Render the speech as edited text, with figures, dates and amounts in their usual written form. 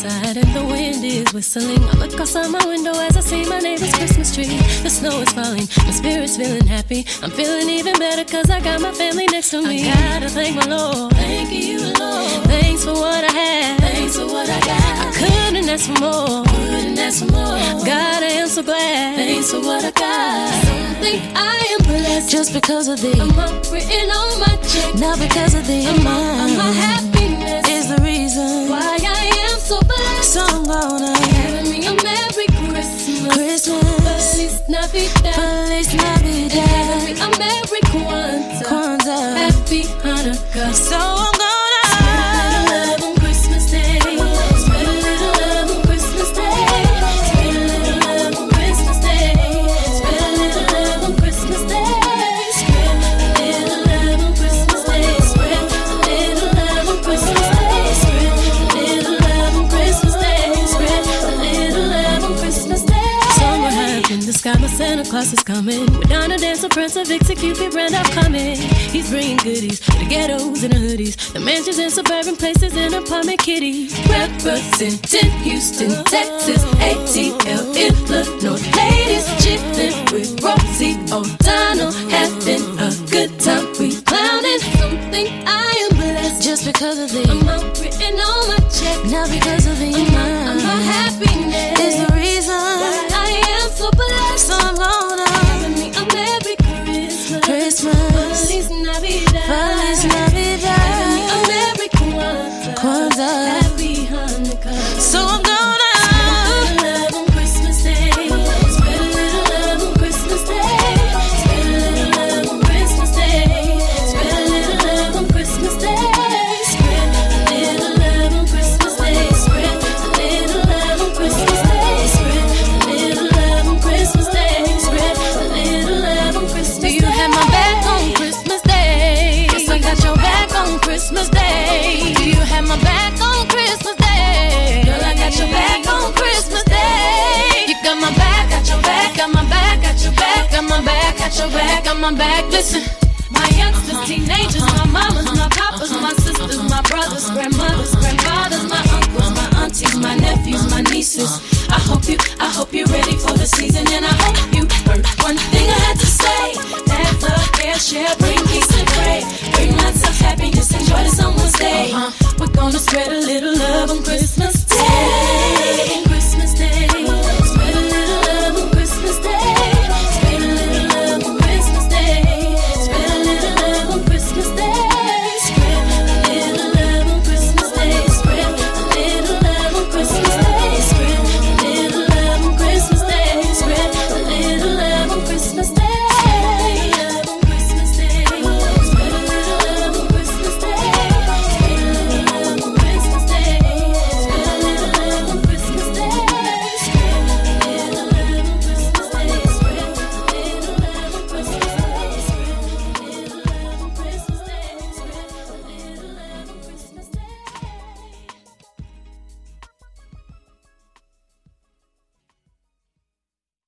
outside and the wind is whistling. I look outside my window as I see my neighbor's Christmas tree. The snow is falling, my spirit's feeling happy. I'm feeling even better cause I got my family next to me. I gotta thank my Lord. Thank you, Lord. Thanks for what I have. Thanks for what I got. I couldn't ask for more. Couldn't ask for more. God, I am so glad. Thanks for what I got. Some think I am blessed just because of the amount written on my check. Not because of the amount. My happiness is the reason why I am so blessed. So I'm gonna have me a Merry Christmas. Feliz Navidad. Feliz Navidad. Have me a Merry Kwanzaa. Happy Hanukkah. So I'm gonna spread a little love on Christmas Day. Spread a little love on Christmas Day. Spread a little love on Christmas Day. Spread a little love on Christmas Day. Spread a little love on Christmas Day. Spread a little love on Christmas Day. Spread a little love on Christmas Day. Spread a little love on Christmas Day. Somewhere high up in the sky, my Santa Claus is coming. Madonna, Dancer, Prince, and Vixie, Cupid, Randolph coming. He's bringing goodies to the ghettos and the hoodies, the mansions and suburban places and apartment kitties. Representing Houston, Texas, ATL, Illinois. Ladies chillin' with Rosie O'Donnell, having a good time. We clowning. Something I am blessed just because of the amount written on my check. Not because of the amount. My happiness is the reason why I am so blessed. So I'm gonna give me a Merry Christmas. Feliz Navidad. Feliz Navidad. Give me a Merry Kwanzaa. Happy Hanukkah. So I'm gonna spread a little love on Christmas Day. Spread a little love on Christmas Day. Spread a little love on Christmas Day. Spread a little love on Christmas Day. Spread a little love on Christmas Day. Spread a little love on Christmas Day. Spread a little love on Christmas Day. Spread a little love on Christmas Day. Do you have my back on Christmas Day? Yes, I got your back on Christmas Day. Do you have my back on Christmas Day? Girl, I got your back on Christmas Day. You got my back, got your back, got my back, got your back, got my back, got your back, got my back. Listen, my youngsters, teenagers, my mamas, my papas, my sisters, my brothers, grandmothers, grandfathers, my uncles, my aunties, my nephews, my nieces. I hope you're ready for the season, and I hope you heard one thing I had to say. That the fair share bring